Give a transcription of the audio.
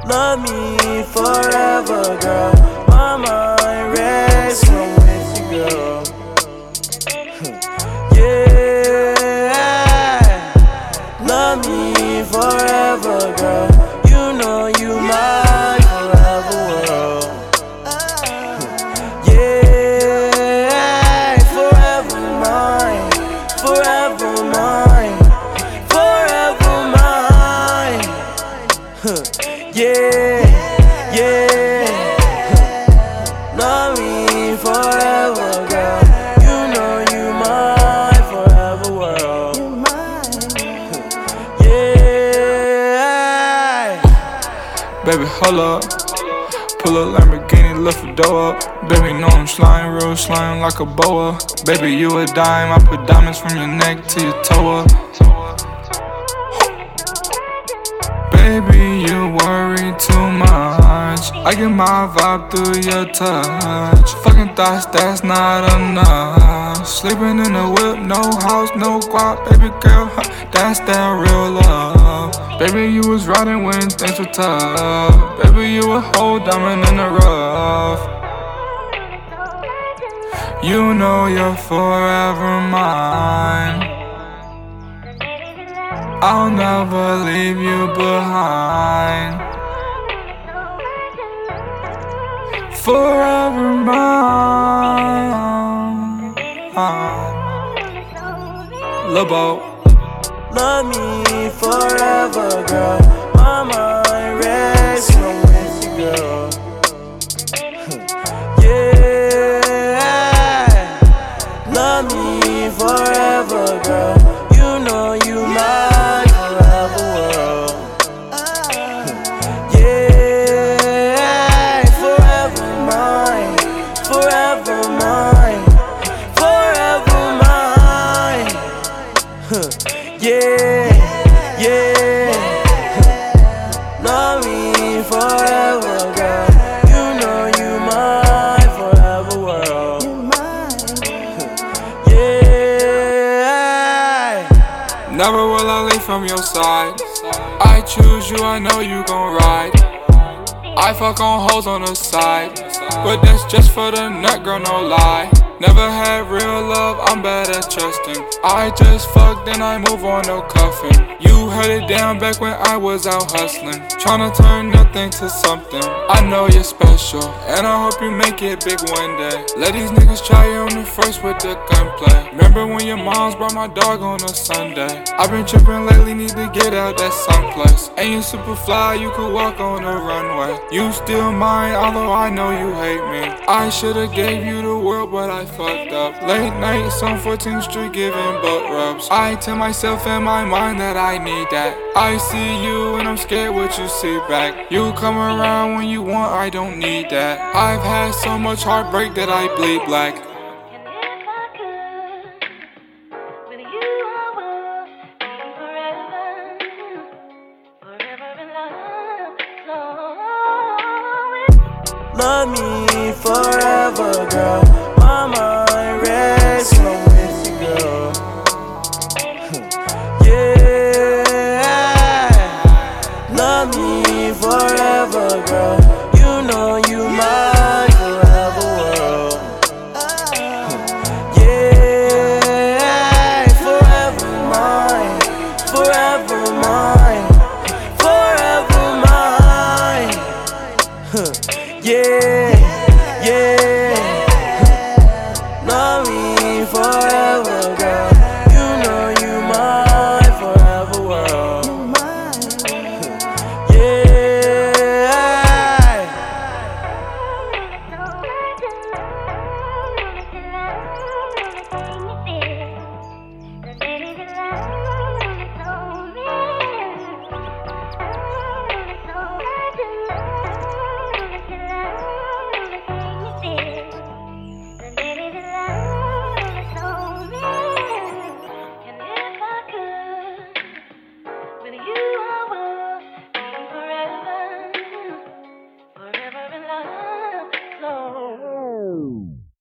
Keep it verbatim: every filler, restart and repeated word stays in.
Love me forever, girl. My mind rests when I'm with you, girl. Yeah, love me forever, girl. You know you my forever world. Yeah, forever mine, forever mine, forever mine. Yeah, yeah. Love me forever, girl. You know you my forever world. Yeah. Baby, hold up. Pull a Lamborghini, lift a door up. Baby, know I'm slime, real slime like a boa. Baby, you a dime, I put diamonds from your neck to your toe up. Baby, you worry too much. I get my vibe through your touch. Fucking thoughts, that's not enough. Sleeping in the whip, no house, no guap. Baby girl, huh, that's that real love. Baby, you was riding when things were tough. Baby, you a whole diamond in the rough. You know you're forever mine. I'll never leave you behind. Forever mine. Lobo. Love me forever, girl. My mind rests when I'm with you, girl. Yeah, love me forever, girl. You know you my forever world. Yeah, forever mine, forever mine, forever mine. Yeah, yeah. Love me forever, girl. You know you my forever world. Yeah. Never will I leave from your side. I choose you, I know you gon' ride. I fuck on hoes on the side, but that's just for the nut, girl, no lie. Never had real love, I'm bad at trusting. I just fuck, then I move on, no cuffing. You held it down back when I was out hustling, tryna turn nothing to something. I know you're special, and I hope you make it big one day. Let these niggas try you on the first with the gunplay. Remember when your moms brought my dog on a Sunday? I've been tripping lately, need to get out that someplace. And you super fly, you could walk on the runway. You still mine, although I know you hate me. I should've gave you the world, but I fucked up. Late nights on fourteenth street giving butt rubs. I tell myself in my mind that I need that. I see you and I'm scared what you see back. You come around when you want, I don't need that. I've had so much heartbreak that I bleed black. Love me forever, girl. My mind rests when I'm with you, girl. Yeah, love me forever, girl. You know you my forever world. Yeah, forever mine, forever mine, forever mine. Yeah, yeah.